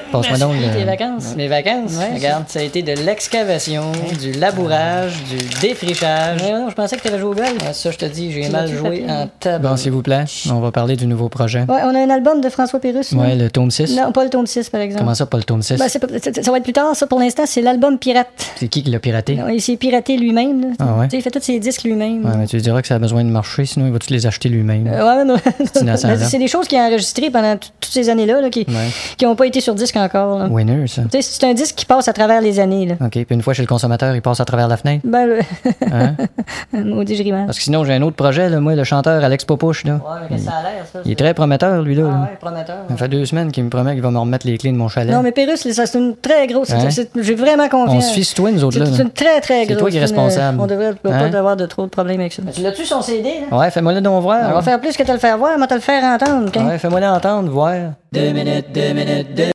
Passe-moi donc Tes vacances. mes vacances. Ouais, Regarde, ça a été de l'excavation, du labourage, du défrichage. Non, je pensais que t'avais joué au golf. Ah, ça, je te dis, j'ai Tu mal l'as-tu joué fait, en tabac. Bon, s'il vous plaît, on va parler du nouveau projet. Ouais, on a un album de François Pérusse. là. Ouais, le tome 6. Non, pas le tome 6, par exemple. Comment ça, pas le tome 6? Ben, ça va être plus tard, ça. Pour l'instant, c'est l'album pirate. C'est qui l'a piraté? Il s'est piraté lui-même. Là. Ah ouais? Tu sais, il fait tous ses disques lui-même. Ouais, mais tu diras que ça a besoin de marcher, sinon il va-tu les acheter lui-même? Ouais, non. innocent, Ben, là. c'est des choses qu'il a enregistrées pendant toutes ces années-là, là, qui n'ont pas été sur disque encore. Là. Winner, ça. Tu sais, c'est un disque qui passe à travers les années. Là. OK, puis une fois chez le consommateur, il passe à travers la fenêtre. Ben, Hein? maudit, je ris mal. Parce que sinon, j'ai un autre projet, là, moi, le chanteur Alex Popouche, là. Ouais, mais qu'est-ce que ça a l'air, ça? Il est très prometteur, lui, là. Ah là. ouais, prometteur. Ça fait 2 semaines qu'il me promet qu'il va me remettre les clés de mon chalet. Non, mais Pérusse, ça, c'est une très grosse. Hein? J'ai vraiment confiance. On se fie sur toi, nous autres, là. C'est une très, très grosse. C'est toi qui es responsable. On devrait pas Hein? avoir de trop de problèmes avec ça. Tu l'as-tu son CD, là? Ouais, fais-moi le donc voir. On va faire plus que te le faire voir, mais te le faire entendre. Ouais, fais-moi l'entendre, voir. 2 minutes, 2 minutes, 2